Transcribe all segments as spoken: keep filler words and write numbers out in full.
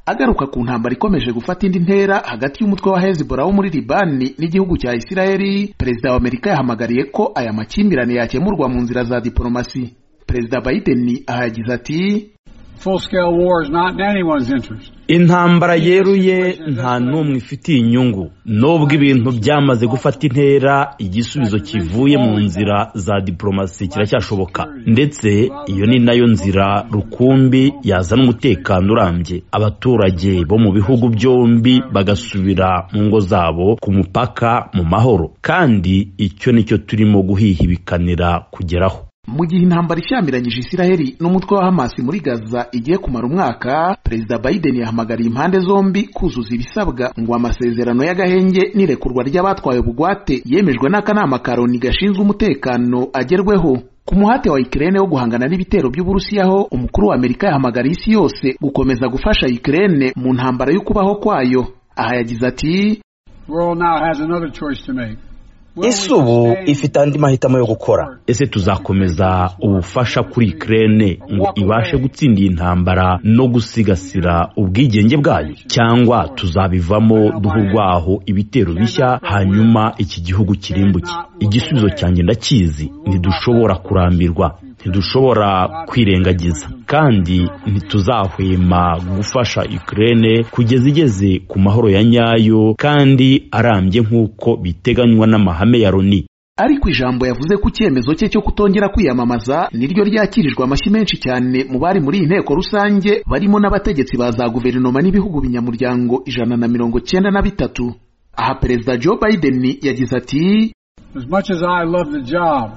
Agaruka ku ntambara ikomeje gufata indi ntera hagati y'umutwe wa Hezbollah wo muri Libani n'igihugu cya Isiraheli, Perezida wa Amerika yahamagariye ko aya makimbirane yakemurwa mu nzira za diplomasi. Perezida Biden ahagize ati Full scale war is not in anyone's interest. Intambara yeruye nta numwe ifitiye inyungu. Nubwo ibintu byamaze gufata intera, igisubizo kivuye mu nzira za diplomasi kiracyashoboka. Ndetse iyo ni nayo nzira rukumbi yazana umutekano urambye. Abaturage bo mu bihugu byombi bagasubira mu ngo zabo ku mupaka mu mahoro. Kandi icyo nicyo turimo guhihibikanira kugeraho. Mu gihe intambara ishyamiranyije Isiraheli n'umutwe wa Hamas muri Gaza igiye kumara umwaka, Perezida Biden yahamagariye impande zombi kuzuza ibisabwa ngo amasezerano y'agahenge n'irekurwa ry'abatwaye bugwate yemejwe n'akanama ka Loni gashinzwe umutekano agerweho. Ku muhate wa Ukraine wo guhangana n'ibitero by'Uburusiyaho, umukuru wa Amerika yahamagariye isi yose gukomeza gufasha Ukraine mu ntambara yo kubaho kwayo. Aha yagize ati World now has another choice to make. Ese ubu ifite andi mahitamo yo gukora. Ese tuzakomeza ubufasha kuri Ukraine ngo ibashe gutsinda intambara no gusigasira ubwigenge bwayo, cyangwa tuzabivamo duhurwaho ibitero bishya hanyuma iki gihugu kirimbuke? Igisubizo cyanjye ndakizi, ntidushobora kurambirwa, ntidushobora kwirengagiza, kandi ntituzahwema gufasha Ukraine kugeza igeze ku mahoro ya nyayo kandi arambye nk'uko biteganywa n'amahame ya Loni. Ariko ijambo yavuze ku cyemezo cye cyo kutongera kwiyamamaza niryo ryakirijwe amashyi menshi cyane mu bari muri inteko rusange, barimo n'abategetsi ba za guverinoma n'ibihugu binyamuryango ijana na mirongo cyenda na bitatu. Aha Perezida Joe Biden yagize ati As much as I love the job,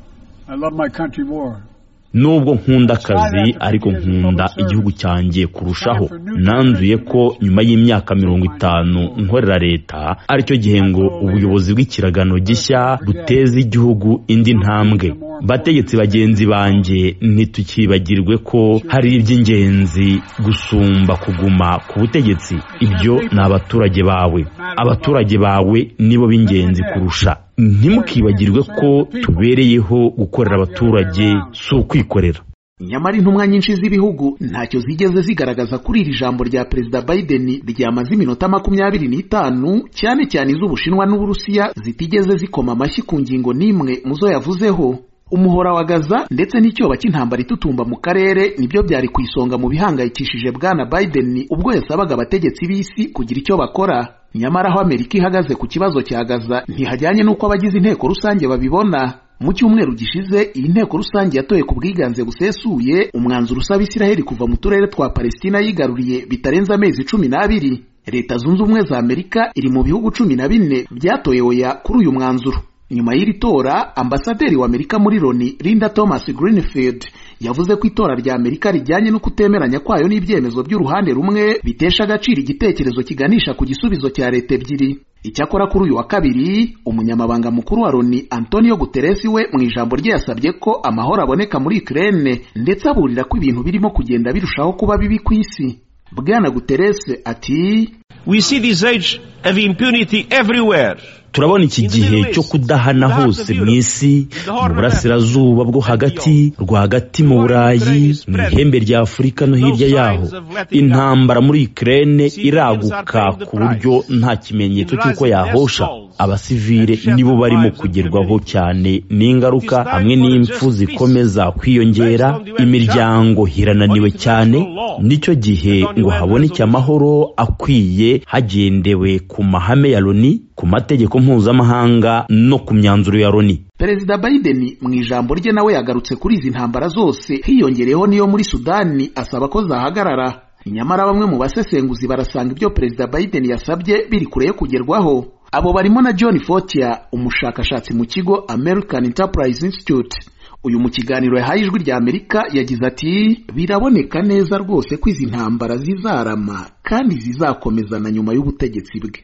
I love my country more. Nubwo nkunda akazi ariko nkunda igihugu cyanjye kurushaho. Nanzuye ko nyuma y'imyaka mirongo itanu nkorera leta aricyo gihe ngo ubuyobozi bw'ikiragano gishya buteze igihugu indi ntambwe. Bategetsi bagenzi banjye, ntitukibagirwe ko hari iby'ingenzi gusumba kuguma ku butegetsi. Ibyo ni abaturage bawe. Abaturage bawe nibo b'ingenzi kurusha. Ntimukibagirwe ko tubereyeho gukorera abaturage, si ukwikorera. Nyamara intumwa nyinshi z'ibihugu ntacyo zigeze zigaragaza kuri iri jambo rya Perezida Biden ryamaze iminota makumyabiri n'itanu, cyane cyane iz'Ubushinwa n'Uburusiya zitigeze zikoma amashyi ku ngingo n'imwe muzo yavuzeho. Umuhora wa Gaza ndetse n'icyoba cy'intambara itutumba mu karere nibyo byari ku isonga mu bihangayikishije Bwana Biden ubwo yasabaga abategetsi b'isi kugira icyo bakora. Nyamara aho Amerika ihagaze ku kibazo cya Gaza ntihajyanye n'uko abagize inteko rusange babibona. Mu cyumweru gishize iyi nteko rusange yatoye ku bwiganze busesuye umwanzuro usaba Isiraheli kuva mu turere twa Palestina yigaruriye bitarenze amezi cumi n'abiri. Leta Zunze Ubumwe za Amerika iri mu bihugu cumi na bine byatoye oya kuri uyu mwanzuro. Nyuma y'iri tora, ambasaderi wa Amerika muri Loni Linda Thomas Greenfield yavuze ko itora rya Amerika rijyanye no kutemeranya kwayo n'ibyemezo by'uruhande rumwe bitesha agaciro igitekerezo kiganisha ku gisubizo cya leta ebyiri. Icyakora kuri uyu wa kabiri, umunyamabanga mukuru wa Loni Antonio Guterres we mu ijambo rye yasabye ko amahoro aboneka muri Ukraine, ndetse aburira ko ibintu birimo kugenda birushaho kuba bibi ku isi. Bwana Guterres ati We see this age of impunity everywhere. Turabona iki gihe cyo kudahana hose mu isi, mu burasirazuba bwo hagati, rwagati mu Burayi, mu ihembe rya Afurika no hirya yaho. Intambara muri Ukraine iraguka ku buryo nta kimenyetso cy'uko yahosha. Abasivile nibo barimo kugerwaho cyane n'ingaruka, hamwe n'impfu zikomeza kwiyongera. Imiryango hirananiwe cyane. Nicyo gihe ngo haboneke amahoro akwiye hagendewe ku mahame ya Loni, ku mategeko mpuzamahanga no ku myanzuro ya Loni. Perezida Biden mu ijambo rye nawe yagarutse kuri izi ntambara zose, hiyongereyeho niyo muri Sudani asaba ko zahagarara. Nyamara bamwe mu basesenguzi barasanga ibyo Perezida Biden yasabye biri kure yo kugerwaho. Abo barimo na John Fortier, umushakashatsi mu kigo American Enterprise Institute. Uyu mu kiganiro yahaye ijwi rya Amerika yagize ati biraboneka neza rwose ko izi ntambara zizarama kandi zizakomezana nyuma y'ubutegetsi bwe.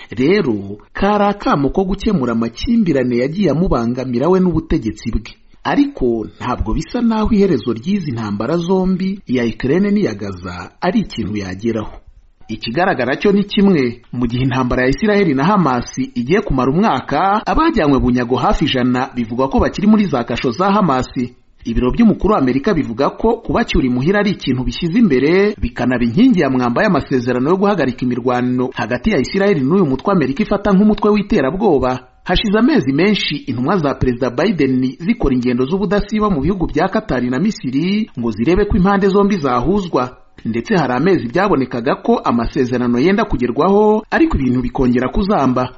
Rero kari akamo ko gukemura amakimbirane yagiye amubangamira we n'ubutegetsi bwe. Ariko ntabwo bisa naho iherezo ry'izi ntambara zombi, iya Ukraine n'iya Gaza, ari ikintu yageraho. Ikigaragara cyo ni kimwe, mu gihe intambara ya Isiraheli na Hamas igiye kumara umwaka, abajyanywe bunyago hafi ijana bivugwa ko bakiri muri za kasho za Hamas. Ibiro by'umukuru wa Amerika bivuga ko kubacyura imuhira ari ikintu bishyize imbere bikanaba inkingi ya mwamba y'amasezerano yo guhagarika imirwano hagati ya Isiraheli n'uyu mutwe Amerika ifata nk'umutwe w'iterabwoba. Hashize amezi menshi intumwa za Perezida Biden zikora ingendo z'ubudasiba mu bihugu bya Qatar na Misiri ngo zirebe ko impande zombi zahuzwa, ndetse hari amezi byabonekaga ko amasezerano yenda kugerwaho ariko ibintu bikongera kuzamba.